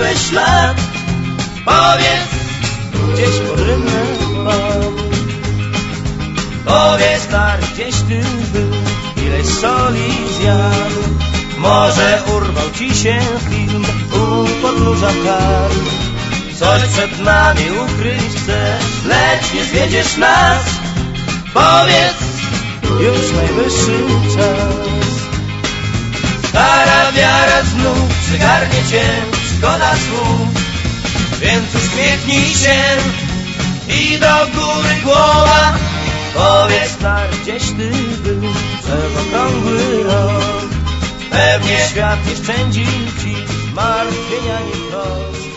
zostawiłeś ślad. Powiedz, gdzieś pod rynnem padł. Powiedz, stary, gdzieś ty był, ileś soli zjadł. Może urwał ci się film u podnóża kar. Coś przed nami ukryć chcesz, lecz nie zwiedziesz nas. Powiedz, już najwyższy czas. Stara wiara znów przygarnie cię, szkoda słów, więc uśmiechnij się i do góry głowa. Powiedz, stary, gdzieś ty był przez okrągły rok. Pewnie świat nie szczędził ci zmartwienia i trosk.